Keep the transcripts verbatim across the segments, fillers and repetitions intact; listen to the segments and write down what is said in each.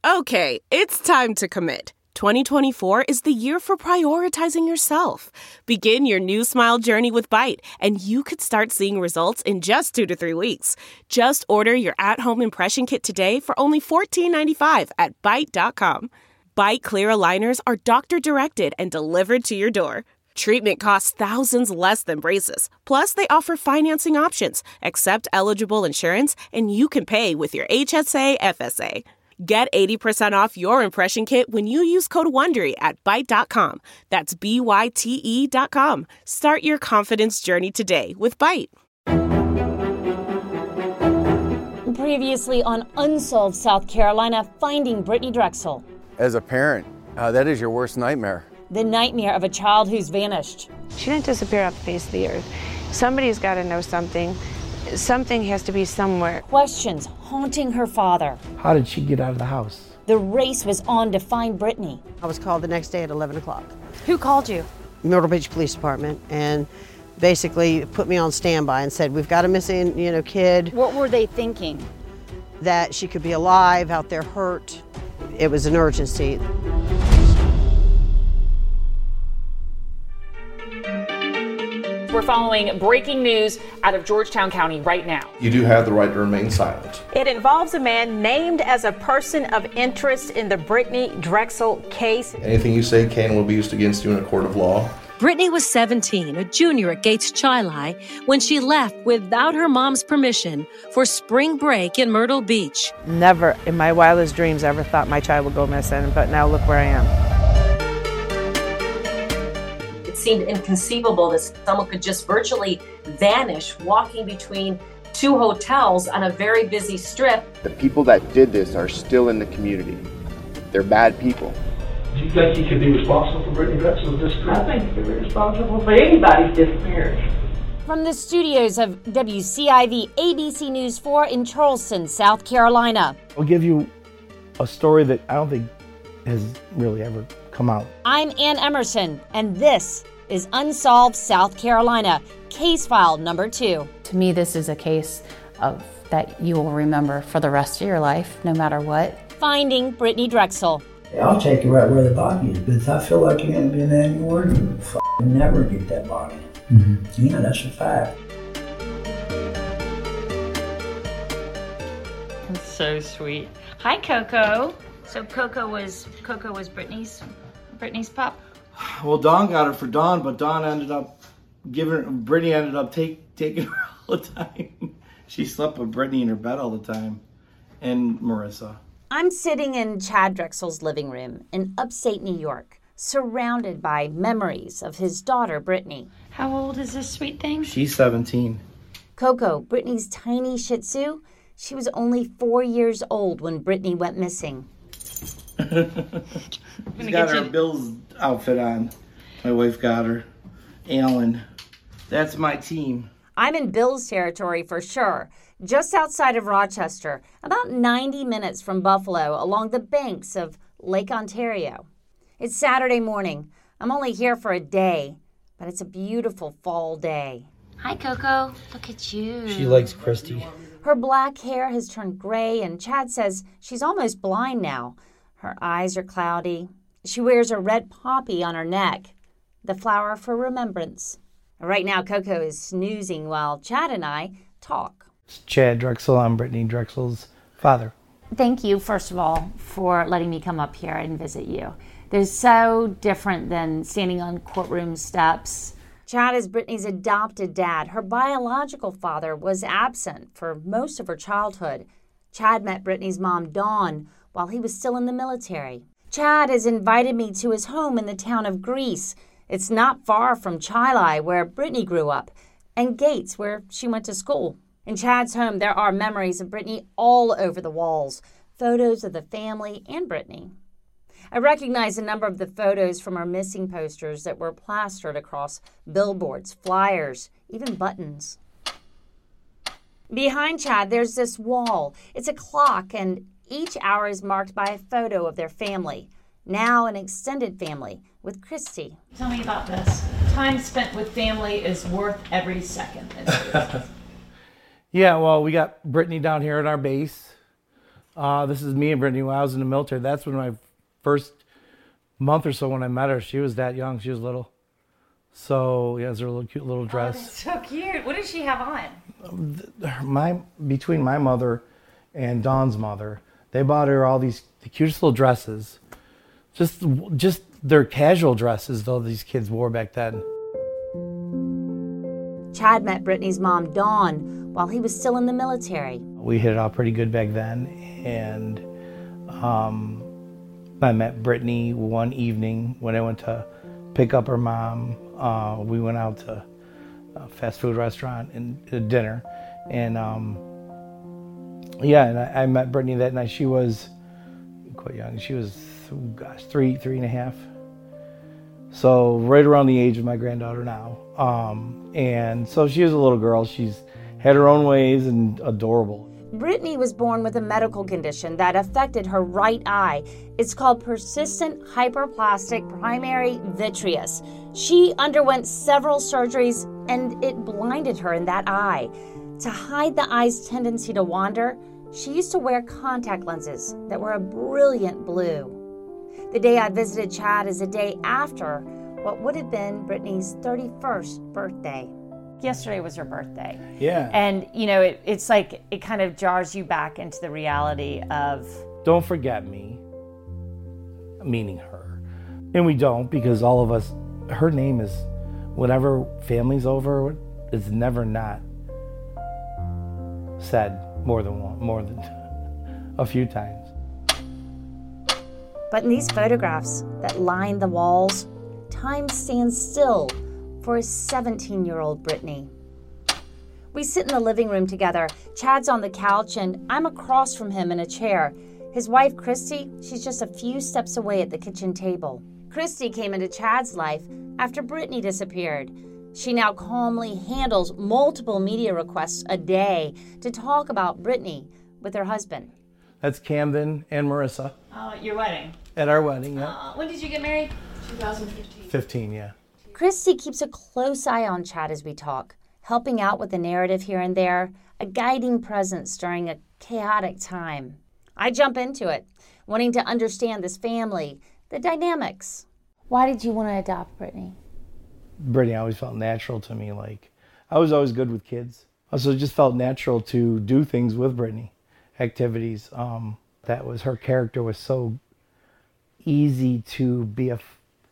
Okay, it's time to commit. twenty twenty-four is the year for prioritizing yourself. Begin your new smile journey with Byte, and you could start seeing results in just two to three weeks. Just order your at-home impression kit today for only fourteen ninety-five at byte dot com. Byte clear aligners are doctor-directed and delivered to your door. Treatment costs thousands less than braces. Plus, they offer financing options, accept eligible insurance, and you can pay with your H S A F S A. Get eighty percent off your impression kit when you use code WONDERY at byte dot com. That's B Y T E dot com. Start your confidence journey today with Byte. Previously on Unsolved South Carolina, finding Brittany Drexel. As a parent, uh, that is your worst nightmare. The nightmare of a child who's vanished. She didn't disappear off the face of the earth. Somebody's got to know something. Something has to be somewhere. Questions haunting her father. How did she get out of the house? The race was on to find Brittany. I was called the next day at eleven o'clock. Who called you? Myrtle Beach Police Department, and basically put me on standby and said, we've got a missing, you know, kid. What were they thinking? That she could be alive, out there hurt. It was an urgency. We're following breaking news out of Georgetown County right now. You do have the right to remain silent. It involves a man named as a person of interest in the Brittany Drexel case. Anything you say can and will be used against you in a court of law. Brittany was seventeen, a junior at Gates Chili, when she left without her mom's permission for spring break in Myrtle Beach. Never in my wildest dreams ever thought my child would go missing, but now look where I am. It seemed inconceivable that someone could just virtually vanish walking between two hotels on a very busy strip. The people that did this are still in the community. They're bad people. Do you think he could be responsible for Brittany Drexel's disappearance? I think he could be responsible for anybody's disappearance. From the studios of W C I V A B C News four in Charleston, South Carolina. I'll give you a story that I don't think has really ever come out. I'm Ann Emerson, and this is Unsolved South Carolina, case file number two. To me, this is a case of that you will remember for the rest of your life, no matter what. Finding Brittany Drexel. I'll take you right where the body is, but if I feel like you're going to be in there anymore, you'll f***ing never get that body. Mm-hmm. Yeah, that's a fact. That's so sweet. Hi, Coco. So Coco was Coco was Brittany's Brittany's pup. Well, Dawn got her for Dawn, but Dawn ended up giving her, Brittany ended up take, taking her all the time. She slept with Brittany in her bed all the time, and Marissa. I'm sitting in Chad Drexel's living room in upstate New York, surrounded by memories of his daughter, Brittany. How old is this sweet thing? She's seventeen. Coco, Brittany's tiny Shih Tzu, she was only four years old when Brittany went missing. She's got her Bill's outfit on. My wife got her. Alan. That's my team. I'm in Bill's territory for sure. Just outside of Rochester, about ninety minutes from Buffalo, along the banks of Lake Ontario. It's Saturday morning. I'm only here for a day, but it's a beautiful fall day. Hi, Coco. Look at you. She likes Christy. Her black hair has turned gray, and Chad says she's almost blind now. Her eyes are cloudy. She wears a red poppy on her neck, the flower for remembrance. Right now, Coco is snoozing while Chad and I talk. Chad Drexel, I'm Brittany Drexel's father. Thank you, first of all, for letting me come up here and visit you. They're so different than standing on courtroom steps. Chad is Brittany's adopted dad. Her biological father was absent for most of her childhood. Chad met Brittany's mom, Dawn, while he was still in the military. Chad has invited me to his home in the town of Greece. It's not far from Chili, where Brittany grew up, and Gates, where she went to school. In Chad's home, there are memories of Brittany all over the walls, photos of the family and Brittany. I recognize a number of the photos from our missing posters that were plastered across billboards, flyers, even buttons. Behind Chad, there's this wall. It's a clock, and each hour is marked by a photo of their family, now an extended family, with Christy. Tell me about this. Time spent with family is worth every second. Yeah, well, we got Brittany down here at our base. Uh, this is me and Brittany when I was in the military. That's when my first month or so when I met her, she was that young. She was little. So, yeah, it was her little cute little dress. Oh, that's so cute. What does she have on? My Between my mother and Dawn's mother, they bought her all these the cutest little dresses. Just, just their casual dresses, though, these kids wore back then. Chad met Brittany's mom, Dawn, while he was still in the military. We hit it off pretty good back then, and um, I met Brittany one evening when I went to pick up her mom. Uh, we went out to a fast food restaurant and uh, dinner, and um, yeah, and I, I met Brittany that night. She was quite young. She was, oh gosh, three, three and a half. So right around the age of my granddaughter now. Um, and so she was a little girl. She's had her own ways and adorable. Brittany was born with a medical condition that affected her right eye. It's called persistent hyperplastic primary vitreous. She underwent several surgeries and it blinded her in that eye. To hide the eye's tendency to wander, she used to wear contact lenses that were a brilliant blue. The day I visited Chad is a day after what would have been Brittany's thirty-first birthday. Yesterday was her birthday. Yeah. And, you know, it, it's like it kind of jars you back into the reality of... Don't forget me, meaning her. And we don't, because all of us, her name is, whenever family's over, it's never not said more than one, more than a few times. But in these photographs that line the walls, time stands still for a seventeen-year-old Brittany. We sit in the living room together. Chad's on the couch, and I'm across from him in a chair. His wife, Christy, she's just a few steps away at the kitchen table. Christy came into Chad's life after Brittany disappeared. She now calmly handles multiple media requests a day to talk about Brittany with her husband. That's Camden and Marissa. Oh, your wedding. At our wedding, yeah. Uh, when did you get married? twenty fifteen. fifteen, yeah. Christy keeps a close eye on Chad as we talk, helping out with the narrative here and there, a guiding presence during a chaotic time. I jump into it, wanting to understand this family, the dynamics. Why did you want to adopt Brittany? Brittany always felt natural to me. Like, I was always good with kids. So it just felt natural to do things with Brittany, activities. Um, that was, her character was so easy to be a,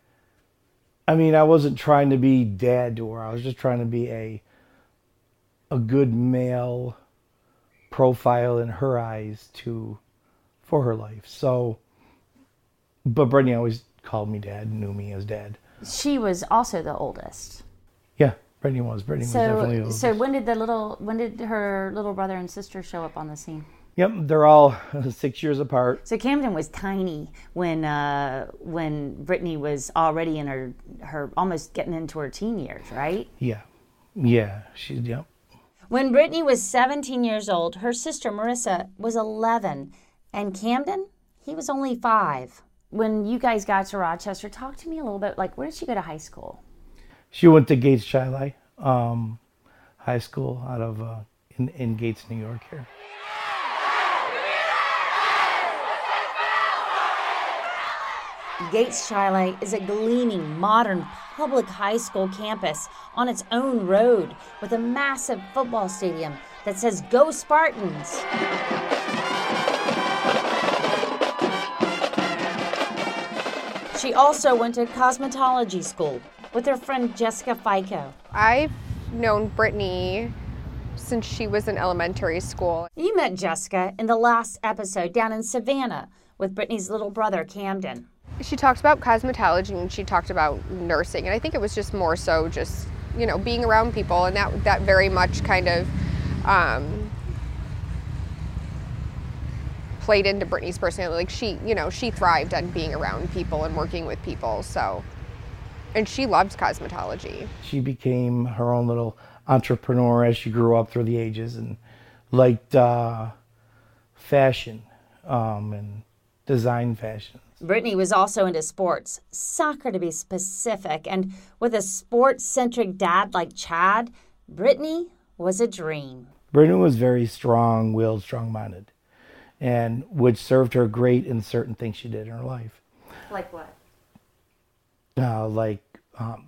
I mean, I wasn't trying to be dad to her. I was just trying to be a, a good male profile in her eyes to, for her life. So, but Brittany always called me dad, knew me as dad. She was also the oldest. Yeah, Brittany was. Brittany so, was definitely the oldest. So when did the little, when did her little brother and sister show up on the scene? Yep, they're all six years apart. So Camden was tiny when uh, when Brittany was already in her her almost getting into her teen years, right? Yeah, yeah, she yep. When Brittany was seventeen years old, her sister Marissa was eleven, and Camden, he was only five. When you guys got to Rochester, talk to me a little bit. Like, where did she go to high school? She went to Gates Chi um, High School out of uh, in, in Gates, New York here. Gates Chi is a gleaming, modern public high school campus on its own road with a massive football stadium that says, "Go Spartans!" She also went to cosmetology school with her friend Jessica Fico. I've known Brittany since she was in elementary school. You met Jessica in the last episode down in Savannah with Brittany's little brother, Camden. She talked about cosmetology and she talked about nursing, and I think it was just more so just, you know, being around people, and that that very much kind of um, played into Brittany's personality. Like, she, you know, she thrived on being around people and working with people, so, and she loved cosmetology. She became her own little entrepreneur as she grew up through the ages, and liked uh, fashion um, and design fashion. Brittany was also into sports, soccer to be specific, and with a sports-centric dad like Chad, Brittany was a dream. Brittany was very strong-willed, strong-minded, and which served her great in certain things she did in her life. Like what? Uh, like um,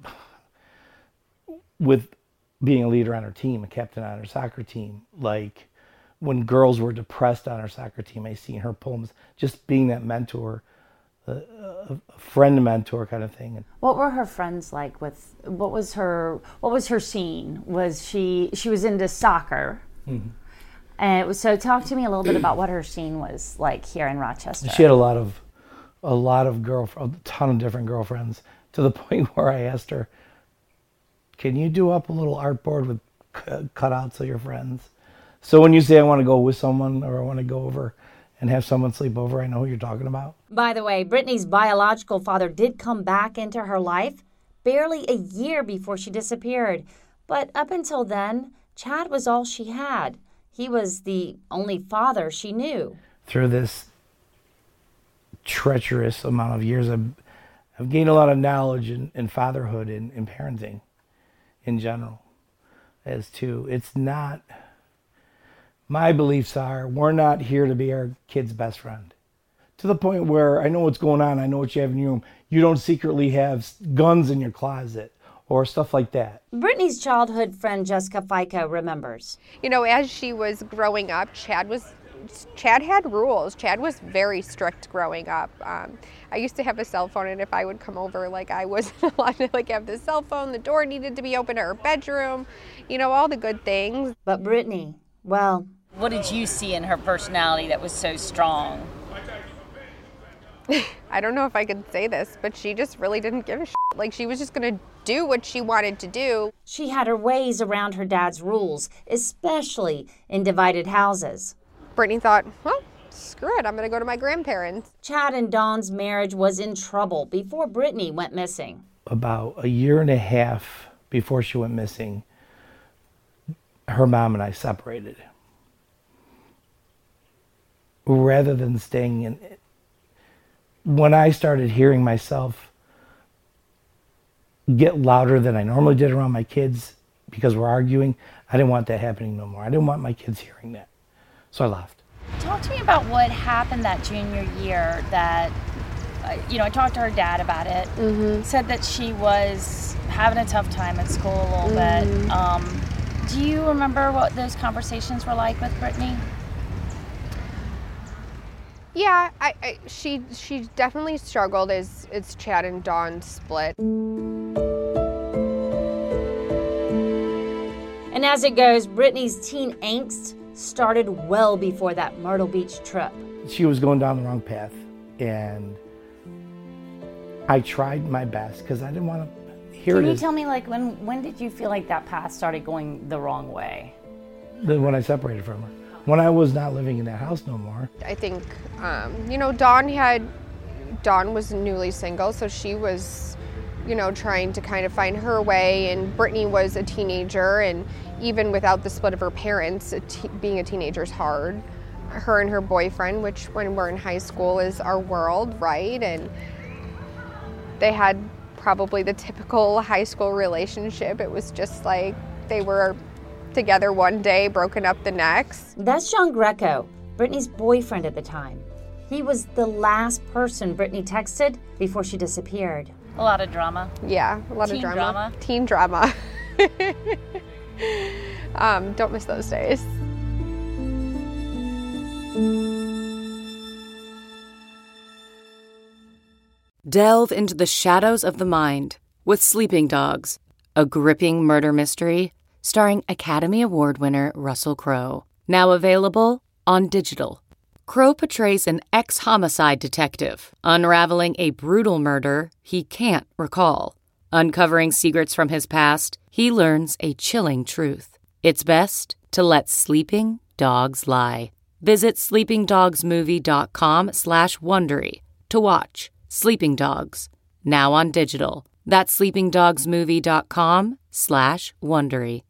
with being a leader on her team, a captain on her soccer team. Like when girls were depressed on her soccer team, I seen her poems, just being that mentor, a, a friend mentor kind of thing. What were her friends like? With what was her what was her scene? Was she she was into soccer? Mm-hmm. And it was, so talk to me a little bit about what her scene was like here in Rochester. She had a lot of a lot of girlfriends, a ton of different girlfriends, to the point where I asked her, can you do up a little artboard with c- cutouts of your friends? So when you say I want to go with someone or I want to go over and have someone sleep over, I know who you're talking about. By the way, Brittany's biological father did come back into her life barely a year before she disappeared. But up until then, Chad was all she had. He was the only father she knew. Through this treacherous amount of years, I've, I've gained a lot of knowledge in, in fatherhood and in parenting in general. As to, it's not, my beliefs are, we're not here to be our kid's best friend. To the point where I know what's going on, I know what you have in your room. You don't secretly have guns in your closet or stuff like that. Brittany's childhood friend Jessica Fico remembers. You know, as she was growing up, Chad was, Chad had rules. Chad was very strict growing up. Um, I used to have a cell phone, and if I would come over, like I wasn't allowed to like have the cell phone. The door needed to be open to her bedroom. You know, all the good things. But Brittany, well, what did you see in her personality that was so strong? I don't know if I could say this, but she just really didn't give a shit. Like, she was just going to do what she wanted to do. She had her ways around her dad's rules, especially in divided houses. Brittany thought, well, screw it, I'm going to go to my grandparents. Chad and Dawn's marriage was in trouble before Brittany went missing. About a year and a half before she went missing, her mom and I separated. Rather than staying in, when I started hearing myself get louder than I normally did around my kids because we're arguing, I didn't want that happening no more. I didn't want my kids hearing that. So I left. Talk to me about what happened that junior year that, uh, you know, I talked to her dad about it, mm-hmm. said that she was having a tough time at school a little mm-hmm. bit. Um, do you remember what those conversations were like with Brittany? Yeah, I, I, she she definitely struggled as, as Chad and Dawn split. And as it goes, Brittany's teen angst started well before that Myrtle Beach trip. She was going down the wrong path, and I tried my best because I didn't want to hear Can it. you as, tell me, like, when, when did you feel like that path started going the wrong way? When I separated from her. When I was not living in that house no more. I think, um, you know, Dawn had, Dawn was newly single, so she was, you know, trying to kind of find her way, and Brittany was a teenager, and even without the split of her parents, a te- being a teenager is hard. Her and her boyfriend, which when we're in high school is our world, right? And they had probably the typical high school relationship. It was just like they were together one day, broken up the next. That's John Greco, Brittany's boyfriend at the time. He was the last person Brittany texted before she disappeared. A lot of drama. Yeah, a lot Teen of drama. drama. Teen drama. um, don't miss those days. Delve into the shadows of the mind with Sleeping Dogs, a gripping murder mystery starring Academy Award winner Russell Crowe. Now available on digital. Crowe portrays an ex-homicide detective unraveling a brutal murder he can't recall. Uncovering secrets from his past, he learns a chilling truth. It's best to let sleeping dogs lie. Visit sleepingdogsmovie.com slash Wondery to watch Sleeping Dogs, now on digital. That's sleepingdogsmovie.com slash Wondery.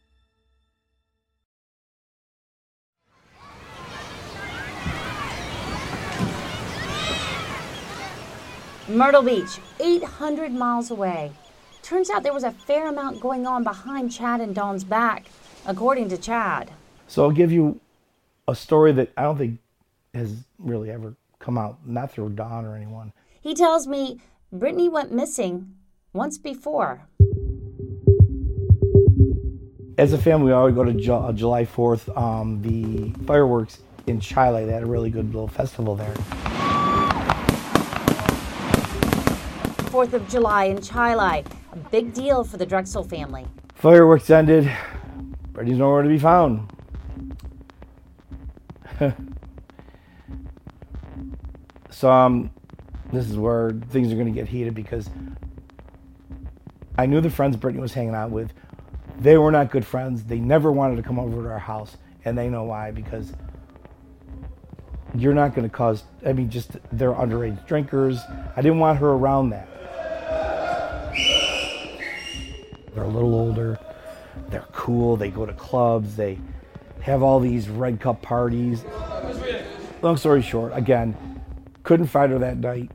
Myrtle Beach, eight hundred miles away. Turns out there was a fair amount going on behind Chad and Dawn's back, according to Chad. So I'll give you a story that I don't think has really ever come out, not through Dawn or anyone. He tells me Brittany went missing once before. As a family, we always go to Ju- uh, July fourth, um, the fireworks in Chile. They had a really good little festival there. fourth of July in Chile, a big deal for the Drexel family. Fireworks ended. Brittany's nowhere to be found. So um, this is where things are going to get heated because I knew the friends Brittany was hanging out with. They were not good friends. They never wanted to come over to our house, and they know why, because you're not going to cause, I mean, just they're underage drinkers. I didn't want her around that. They're a little older. They're cool. They go to clubs. They have all these red cup parties. Long story short, again, couldn't find her that night.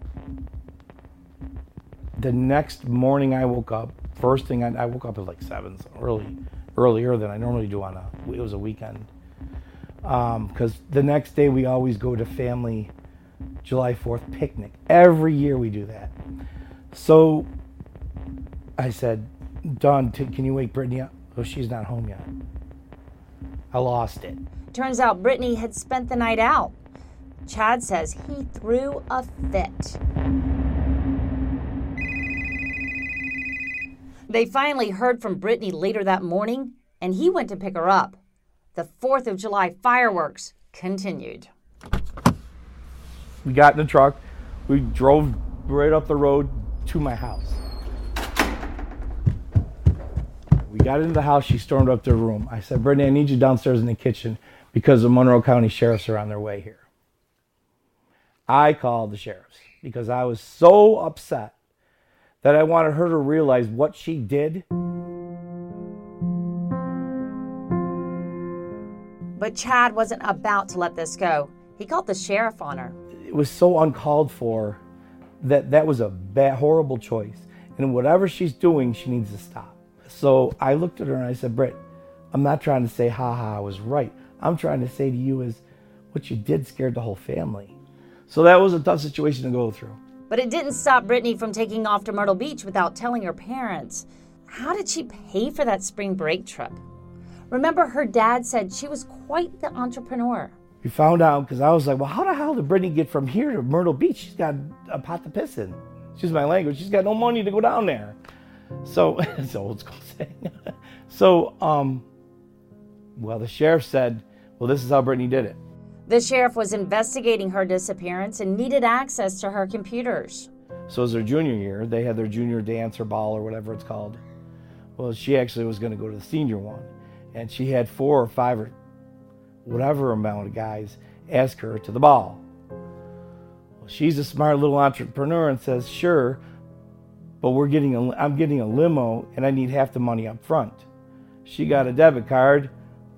The next morning I woke up, first thing I, I woke up at like seven, so early, earlier than I normally do on a, it was a weekend. Because um, the next day we always go to family July fourth picnic. Every year we do that. So I said, Dawn, t- can you wake Brittany up? Oh, she's not home yet. I lost it. Turns out Brittany had spent the night out. Chad says he threw a fit. They finally heard from Brittany later that morning, and he went to pick her up. The fourth of July fireworks continued. We got in the truck. We drove right up the road to my house. We got into the house. She stormed up to her room. I said, Brittany, I need you downstairs in the kitchen because the Monroe County Sheriffs are on their way here. I called the sheriffs because I was so upset that I wanted her to realize what she did. But Chad wasn't about to let this go. He called the sheriff on her. It was so uncalled for that that was a bad, horrible choice. And whatever she's doing, she needs to stop. So I looked at her and I said, Britt, I'm not trying to say, ha ha, I was right. I'm trying to say to you is what you did scared the whole family. So that was a tough situation to go through. But it didn't stop Brittany from taking off to Myrtle Beach without telling her parents. How did she pay for that spring break trip? Remember, her dad said she was quite the entrepreneur. We found out because I was like, well, how the hell did Brittany get from here to Myrtle Beach? She's got a pot to piss in. Excuse my language. She's got no money to go down there. So, it's an old school saying. so, um, well, the sheriff said, well, this is how Brittany did it. The sheriff was investigating her disappearance and needed access to her computers. So it was their junior year. They had their junior dance or ball or whatever it's called. Well, she actually was going to go to the senior one. And she had four or five or whatever amount of guys ask her to the ball. Well, she's a smart little entrepreneur and says, sure, but we're getting a, I'm getting a limo and I need half the money up front. She got a debit card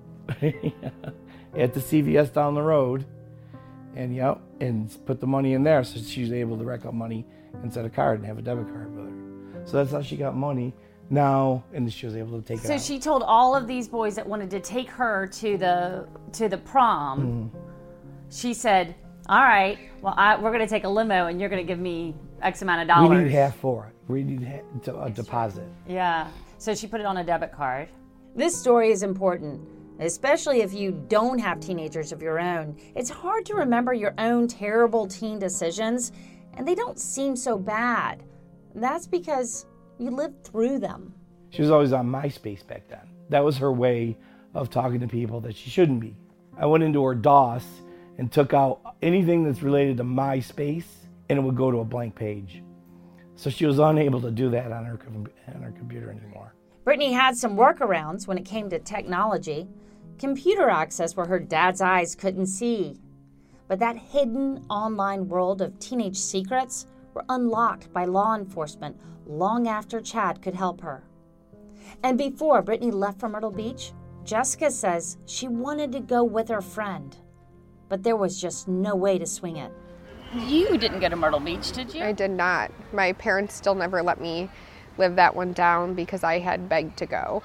at the C V S down the road, and yep, and put the money in there, so she was able to rack up money instead of card and have a debit card with her. So that's how she got money now, and she was able to take it So out. she told all of these boys that wanted to take her to the to the prom. Mm-hmm. She said, "All right, well, I, we're going to take a limo, and you're going to give me X amount of dollars." We need half for it. We need ha- a deposit. Yeah. So she put it on a debit card. This story is important, especially if you don't have teenagers of your own. It's hard to remember your own terrible teen decisions, and they don't seem so bad. That's because you lived through them. She was always on MySpace back then. That was her way of talking to people that she shouldn't be. I went into her DOS and took out anything that's related to MySpace, and it would go to a blank page. So she was unable to do that on her, on her computer anymore. Brittany had some workarounds when it came to technology. Computer access where her dad's eyes couldn't see. But that hidden online world of teenage secrets were unlocked by law enforcement long after Chad could help her. And before Brittany left for Myrtle Beach, Jessica says she wanted to go with her friend. But there was just no way to swing it. You didn't go to Myrtle Beach, did you? I did not. My parents still never let me live that one down because I had begged to go.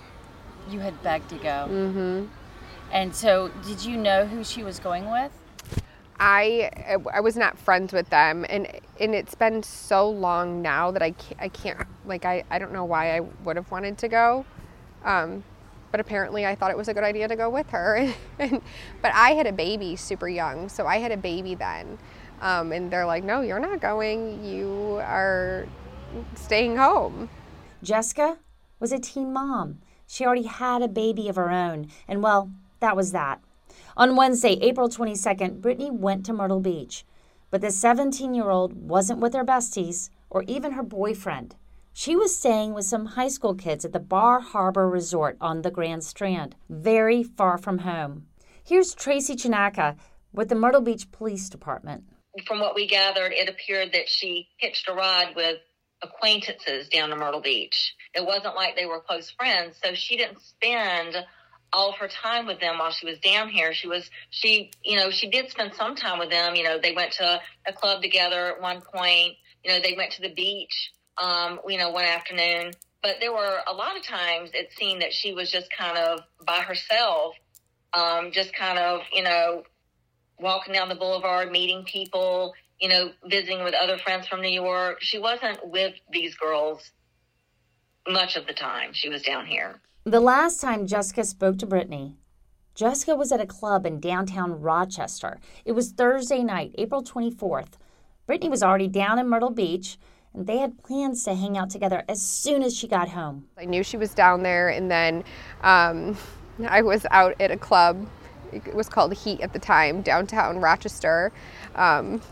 You had begged to go. Mm-hmm. And so, did you know who she was going with? I I was not friends with them, and and it's been so long now that I can't, I can't like I, I don't know why I would have wanted to go, um, but apparently I thought it was a good idea to go with her. and, but I had a baby super young, so I had a baby then, um, and they're like, no, you're not going. You are staying home. Jessica was a teen mom. She already had a baby of her own, and well, that was that. On Wednesday, April twenty-second, Brittany went to Myrtle Beach, but the seventeen-year-old wasn't with her besties or even her boyfriend. She was staying with some high school kids at the Bar Harbor Resort on the Grand Strand, very far from home. Here's Tracy Chinaka with the Myrtle Beach Police Department. From what we gathered, it appeared that she hitched a ride with acquaintances down to Myrtle Beach. It wasn't like they were close friends, so she didn't spend all of her time with them while she was down here. She was, she, you know, she did spend some time with them. You know, they went to a club together at one point. You know, they went to the beach, um, you know, one afternoon. But there were a lot of times it seemed that she was just kind of by herself, um, just kind of, you know, walking down the boulevard, meeting people, you know, visiting with other friends from New York. She wasn't with these girls much of the time she was down here. The last time Jessica spoke to Brittany, Jessica was at a club in downtown Rochester. It was Thursday night, April twenty-fourth. Brittany was already down in Myrtle Beach, and they had plans to hang out together as soon as she got home. I knew she was down there, and then um, I was out at a club. It was called Heat at the time, downtown Rochester. Um,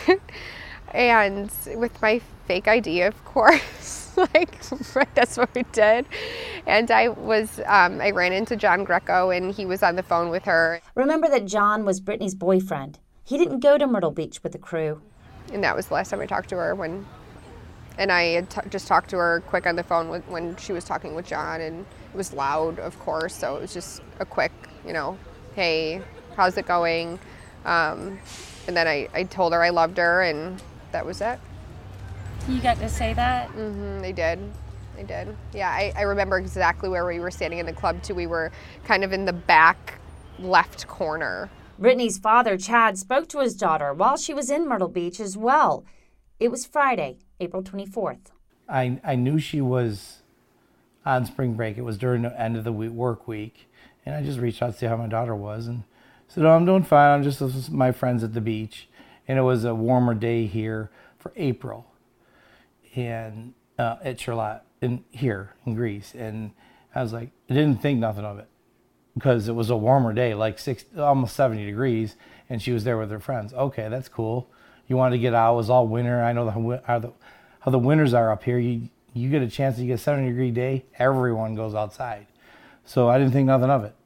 and with my fake I D, of course. Like, that's what we did. And I was, um, I ran into John Greco, and he was on the phone with her. Remember that John was Brittany's boyfriend. He didn't go to Myrtle Beach with the crew. And that was the last time I talked to her. When, and I had t- just talked to her quick on the phone with, when she was talking with John, and it was loud, of course, so it was just a quick, you know, hey, how's it going? Um, and then I, I told her I loved her, and that was it. You got to say that? Mm-hmm, they did. They did. Yeah, I, I remember exactly where we were standing in the club, too. We were kind of in the back left corner. Brittany's father, Chad, spoke to his daughter while she was in Myrtle Beach as well. It was Friday, April twenty-fourth. I, I knew she was on spring break. It was during the end of the week, work week. And I just reached out to see how my daughter was. And said, oh, I'm doing fine. I'm just with my friends at the beach. And it was a warmer day here for April. And uh, at Charlotte, in here in Greece, and I was like, I didn't think nothing of it because it was a warmer day, like six, almost seventy degrees, and she was there with her friends. Okay, that's cool. You wanted to get out. It was all winter. I know the, how the how the winters are up here. You you get a chance to get a seventy degree day. Everyone goes outside, so I didn't think nothing of it.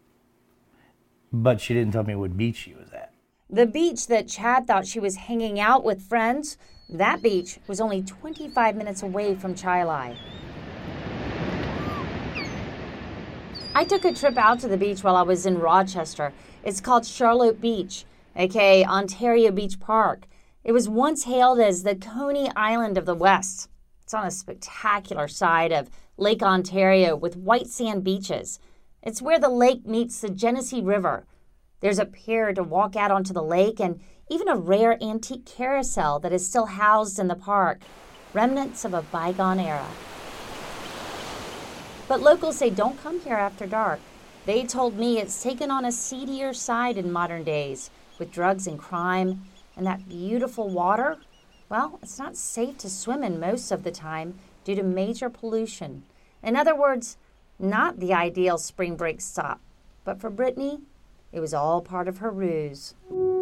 But she didn't tell me what beach she was at. The beach that Chad thought she was hanging out with friends. That beach was only twenty-five minutes away from Chilai. I took a trip out to the beach while I was in Rochester. It's called Charlotte Beach, aka Ontario Beach Park. It was once hailed as the Coney Island of the West. It's on a spectacular side of Lake Ontario with white sand beaches. It's where the lake meets the Genesee River. There's a pier to walk out onto the lake and even a rare antique carousel that is still housed in the park, remnants of a bygone era. But locals say don't come here after dark. They told me it's taken on a seedier side in modern days, with drugs and crime, and that beautiful water, well, it's not safe to swim in most of the time due to major pollution. In other words, not the ideal spring break stop. But for Brittany, it was all part of her ruse.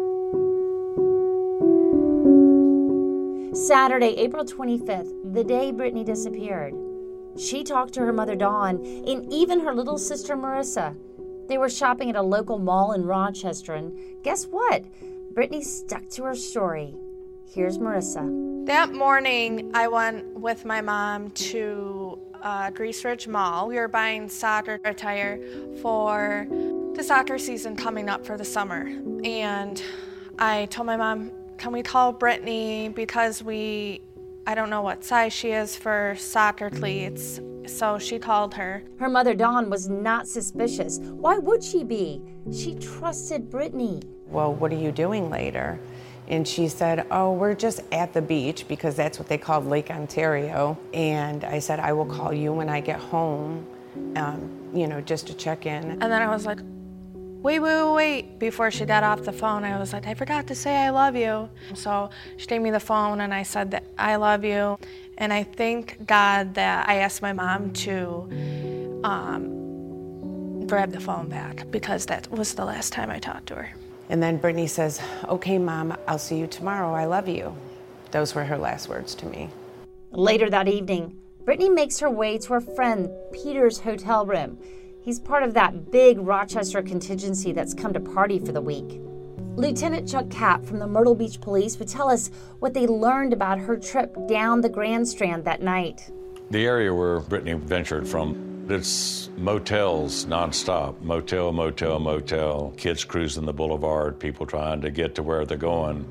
Saturday, April twenty-fifth, the day Brittany disappeared. She talked to her mother, Dawn, and even her little sister, Marissa. They were shopping at a local mall in Rochester, and guess what? Brittany stuck to her story. Here's Marissa. That morning, I went with my mom to uh, Grease Ridge Mall. We were buying soccer attire for the soccer season coming up for the summer. And I told my mom, can we call Brittany because we, I don't know what size she is for soccer cleats. So she called her. Her mother, Dawn, was not suspicious. Why would she be? She trusted Brittany. well, what are you doing later? And she said, oh, we're just at the beach, because that's what they called Lake Ontario. And I said, I will call you when I get home, um, you know, just to check in. And then I was like, wait, wait, wait, wait. Before she got off the phone, I was like, I forgot to say I love you. So she gave me the phone and I said that I love you. And I thank God that I asked my mom to um, grab the phone back, because that was the last time I talked to her. And then Brittany says, okay, Mom, I'll see you tomorrow. I love you. Those were her last words to me. Later that evening, Brittany makes her way to her friend Peter's hotel room. He's part of that big Rochester contingency that's come to party for the week. Lieutenant Chuck Capp from the Myrtle Beach Police would tell us what they learned about her trip down the Grand Strand that night. The area where Brittany ventured from, it's motels nonstop. Motel, motel, motel. Kids cruising the boulevard, people trying to get to where they're going.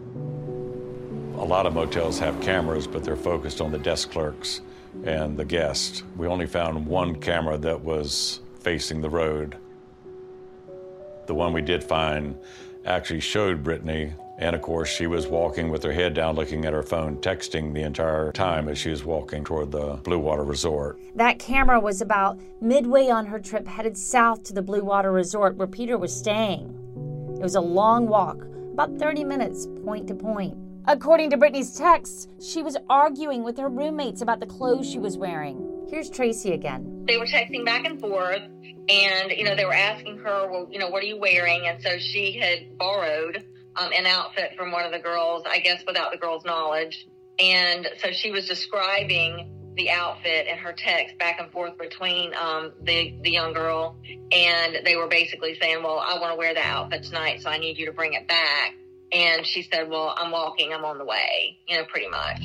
A lot of motels have cameras, but they're focused on the desk clerks and the guests. We only found one camera that was facing the road. The one we did find actually showed Brittany, and of course she was walking with her head down looking at her phone, texting the entire time as she was walking toward the Blue Water Resort. That camera was about midway on her trip headed south to the Blue Water Resort where Peter was staying. It was a long walk, about thirty minutes point to point. According to Brittany's texts, she was arguing with her roommates about the clothes she was wearing. Here's Tracy again. They were texting back and forth, and, you know, they were asking her, well, you know, what are you wearing? And so she had borrowed um, an outfit from one of the girls, I guess without the girl's knowledge. And so she was describing the outfit in her text back and forth between um, the, the young girl. And they were basically saying, well, I want to wear that outfit tonight, so I need you to bring it back. And she said, well, I'm walking, I'm on the way, you know, pretty much.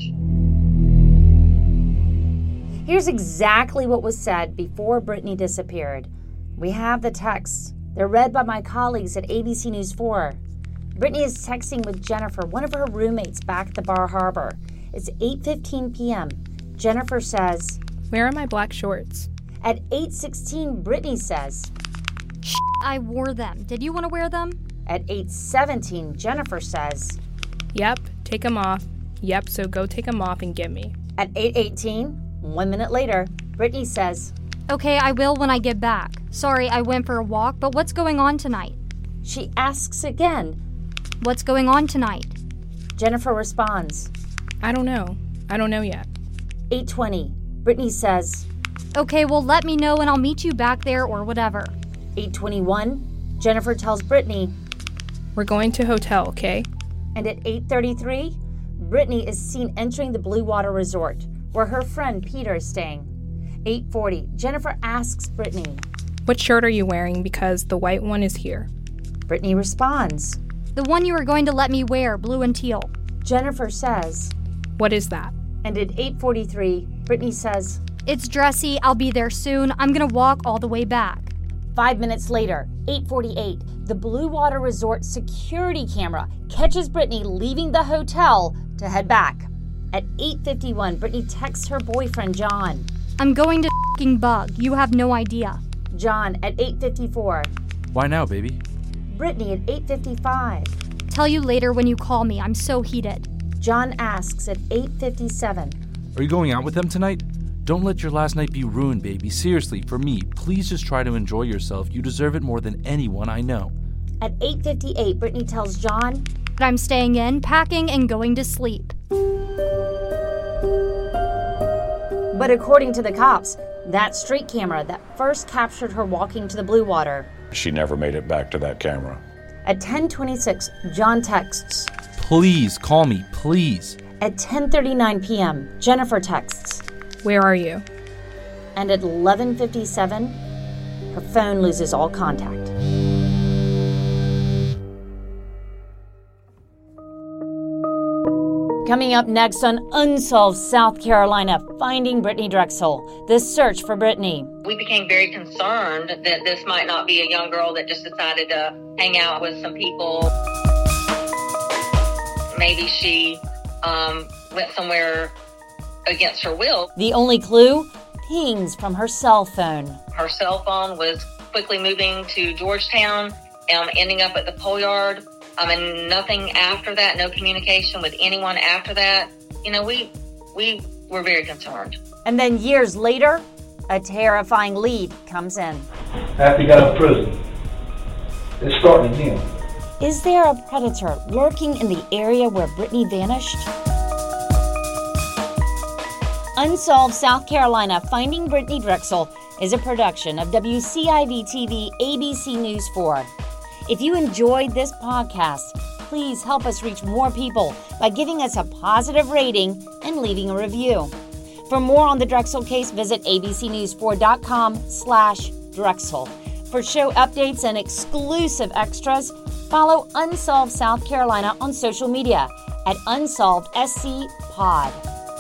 Here's exactly what was said before Brittany disappeared. We have the texts. They're read by my colleagues at A B C News four. Brittany is texting with Jennifer, one of her roommates, back at the Bar Harbor. It's eight fifteen p.m. Jennifer says, where are my black shorts? At eight sixteen, Brittany says, Shh, I wore them. Did you want to wear them? At eight seventeen, Jennifer says, yep, take them off. Yep, so go take them off and get me. At eight eighteen, one minute later, Brittany says, okay, I will when I get back. Sorry, I went for a walk, but what's going on tonight? She asks again, what's going on tonight? Jennifer responds, I don't know. I don't know yet. eight twenty, Brittany says, okay, well, let me know and I'll meet you back there or whatever. eight twenty-one, Jennifer tells Brittany, we're going to hotel, okay? And at eight thirty-three, Brittany is seen entering the Blue Water Resort, where her friend Peter is staying. eight forty, Jennifer asks Brittany, what shirt are you wearing, because the white one is here? Brittany responds, the one you were going to let me wear, blue and teal. Jennifer says, what is that? And at eight forty-three, Brittany says, it's dressy, I'll be there soon, I'm gonna walk all the way back. Five minutes later, eight forty-eight, the Blue Water Resort security camera catches Brittany leaving the hotel to head back. At eight fifty-one, Brittany texts her boyfriend, John. I'm going to f***ing bug. You have no idea. John at eight fifty-four. Why now, baby? Brittany at eight fifty-five. Tell you later when you call me. I'm so heated. John asks at eight fifty-seven. Are you going out with them tonight? Don't let your last night be ruined, baby. Seriously, for me, please just try to enjoy yourself. You deserve it more than anyone I know. At eight fifty-eight, Brittany tells John, I'm staying in, packing, and going to sleep. But according to the cops, that street camera that first captured her walking to the Blue Water, she never made it back to that camera. At ten twenty-six, John texts, please call me, please. At ten thirty-nine p.m., Jennifer texts, where are you? And at eleven fifty-seven, her phone loses all contact. Coming up next on Unsolved South Carolina, Finding Brittany Drexel, the search for Brittany. We became very concerned that this might not be a young girl that just decided to hang out with some people. Maybe she um, went somewhere against her will. The only clue? Pings from her cell phone. Her cell phone was quickly moving to Georgetown, um, ending up at the Pole Yard. I mean, nothing after that, no communication with anyone after that. You know, we we were very concerned. And then years later, a terrifying lead comes in. After he got out of prison, it's starting again. Is there a predator lurking in the area where Brittany vanished? Unsolved South Carolina, Finding Brittany Drexel is a production of W C I V T V A B C News four. If you enjoyed this podcast, please help us reach more people by giving us a positive rating and leaving a review. For more on the Drexel case, visit abcnews4.com slash Drexel. For show updates and exclusive extras, follow Unsolved South Carolina on social media at Unsolved S C Pod.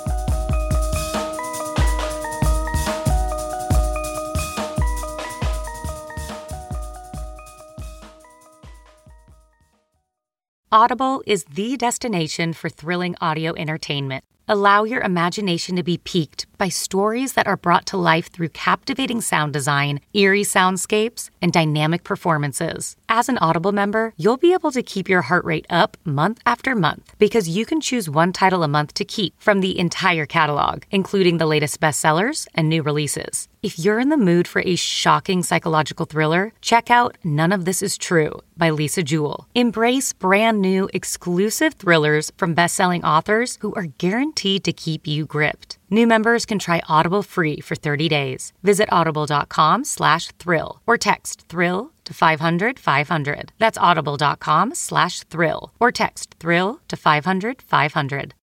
Audible is the destination for thrilling audio entertainment. Allow your imagination to be piqued by stories that are brought to life through captivating sound design, eerie soundscapes, and dynamic performances. As an Audible member, you'll be able to keep your heart rate up month after month because you can choose one title a month to keep from the entire catalog, including the latest bestsellers and new releases. If you're in the mood for a shocking psychological thriller, check out None of This Is True by Lisa Jewell. Embrace brand new exclusive thrillers from best-selling authors who are guaranteed to keep you gripped. New members can try Audible free for thirty days. Visit audible.com slash thrill or text thrill to five hundred five hundred. That's audible.com slash thrill or text thrill to five hundred five hundred.